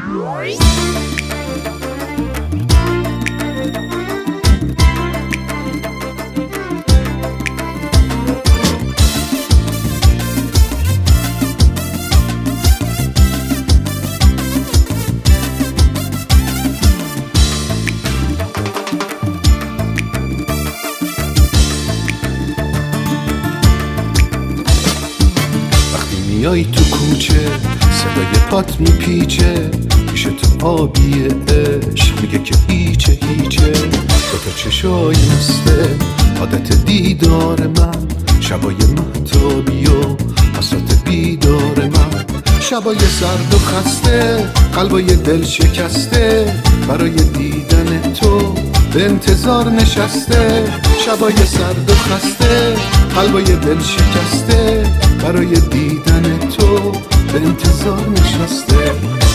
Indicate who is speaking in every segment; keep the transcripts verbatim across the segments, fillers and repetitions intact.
Speaker 1: میای تو کوچه صدای پات میپیچه، میشه تو آبی عشق میگه که هیچه هیچه. با تا چشای مسته عادت دیدار من، شبای مهتابی و حسرت بیدار من. شبای سرد و خسته قلبای دل شکسته، برای دیدن تو به انتظار نشسته. شبای سرد و خسته قلبای دل شکسته، برای دیدن تو به انتظار نشسته.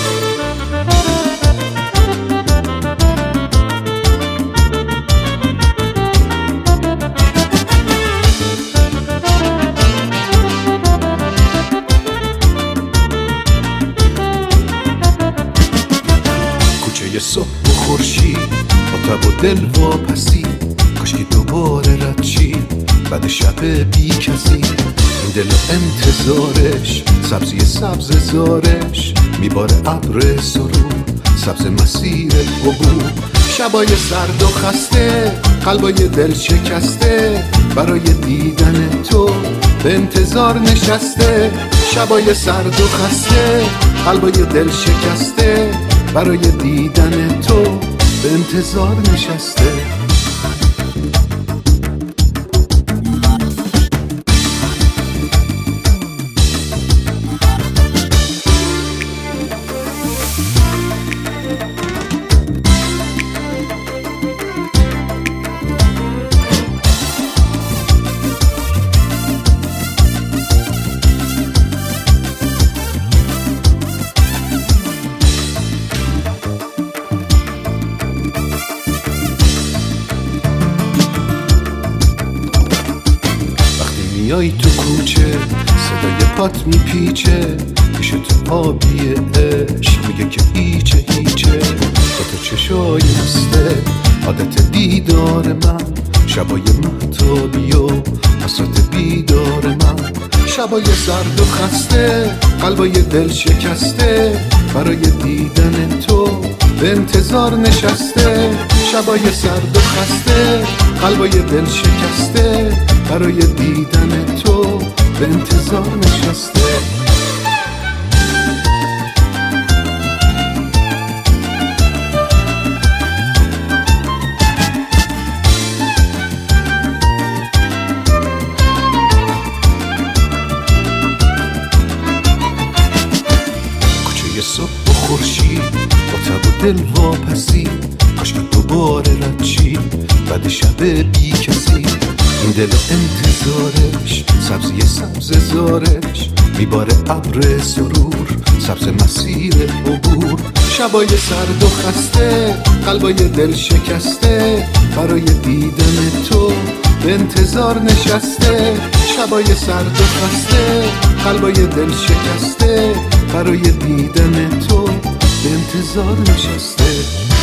Speaker 1: کوچه صبح و خورشید با تب و دل واپسی، کاشکی دوباره رد چی بعد شب بی کسی. این دل و انتظارش سبزی سبز زارش، میباره ابر سرور سبز مسیر عبور. شبای سرد و خسته قلبای دل شکسته، برای دیدن تو به انتظار نشسته. شبای سرد و خسته قلبای دل شکسته، برای دیدن تو به انتظار نشسته. میای تو کوچه صدای پات میپیچه، میشه تو آبی عشق میگه که هیچه هیچه. با تو چشای مسته عادت دیدار من، شبای مهتابی و حسرت بیدار من. شبای سرد و خسته قلبای دل شکسته، برای دیدن تو به انتظار نشسته. شبای سرد و خسته قلبای دل شکسته، برای دیدن تو به انتظار نشسته. کوچه صبح و خورشید با تب و دل واپسی، کاشکی دوباره رد چی بعد شب بی کسی. این دل انتظارش سبزی سبز زارش، میباره ابر سرور سبز مسیر عبور. شبای سرد و خسته قلبای دل شکسته، برای دیدن تو به انتظار نشسته. شبای سرد و خسته قلبای دل شکسته، برای دیدن تو به انتظار نشسته.